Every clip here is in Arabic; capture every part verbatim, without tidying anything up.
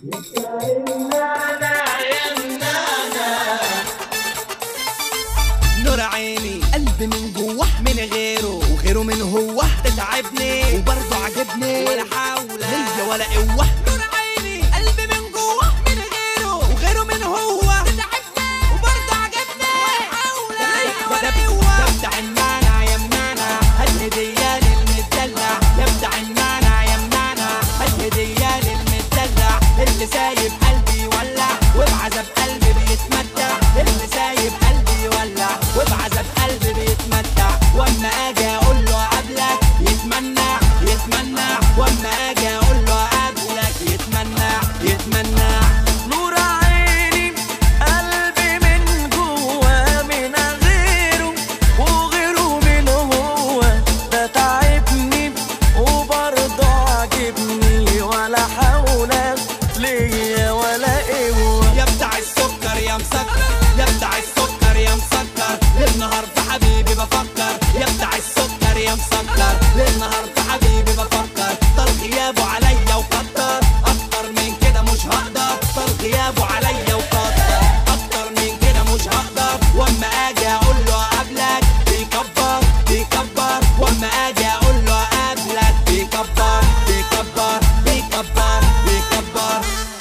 نور عيني قلبي من جوه من غيره وغيره من هو تتعبني وبرضه عجبني ولا حول ليا ولا قوه. نور عيني قلبي من جوه من غيره وغيره من هو تتعبني وبرضه عجبني ولا حول ليا ولا قوه. يا بتاع المانع يا منانا هات هديه للمدلع. يا بتاع المانع يا منانا هات هديه للمدلع. اللي سايب قلبي يولع وبعذاب قلبي بيتمتع. اللي سايب قلبي يولع وبعذاب قلبي بيتمتع. واما اجي اقول له قبلك يتمنع يتمنع. واما اجي اقول له قبلك يتمنع يتمنع. نور عيني قلبي من جوا من غيره وغيره من هو ده تعبني وبرضه عجبني ولا حول ليا ولا قوة. يا بتاع السكر يا مسكر يا بتاع السكر يا مسكر للنهار في حبيبي بفكر. يا بتاع السكر يا مسكر للنهار في حبيبي بفكر. طال غيابه عليا وكتر اكتر من كده مش هقدر. طال غيابه عليا وكتر اكتر من كده مش هقدر. واما اجي اقول له قبلك بيكبر بيكبر. واما اجي اقول له قبلك بيكبر بيكبر بيكبر بيكبر.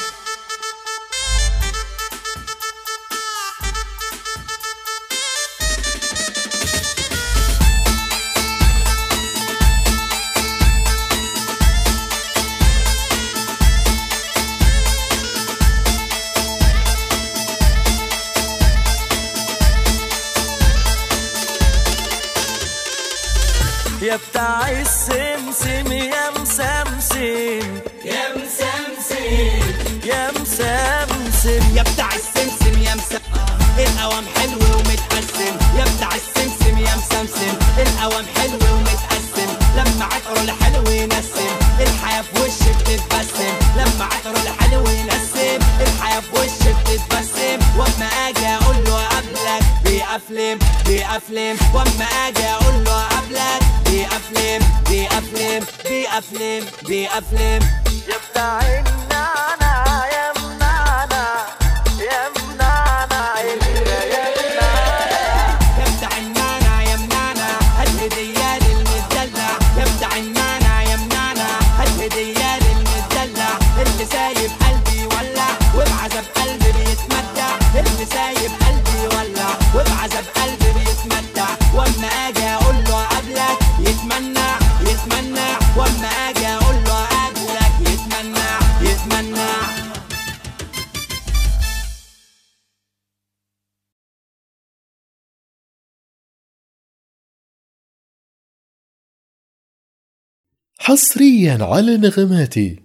يا بتاع السمسم يا مسمسم يا مسمسم يا مسمسم. يا بتاع السمسم يا مسمسم القوام حلو ومتقسم. يا بتاع السمسم يا مسمسم القوام حلو ومتقسم. لما عطره الحلو ينسم الحياة في وشي بتتبسم. لما عطره الحلو ينسم الحياة في وشي بتتبسم. واما اجي اقول له قبلك بيقفلم بيقفلم. واما اجي اقول له قبلك بيقفلم بيقفلم بيقفلم بيقفلم. يا بتاع النعناع يا منعنع يا منعنع يا منعنع. يا بتاع المانع يا منانا هات هديه للمدلع. يا بتاع المانع يا منانا هات هديه للمدلع. اللي سايب قلبي يولع وبعذاب قلبي بيتمتع. اللي سايب قلبي يولع وبعذاب قلبي بيتمتع. واما اجي اقول له قبلك يتمنع يتمنع. واما اجي اقول له قبلك يتمنع يتمنع. حصريا على نغماتي.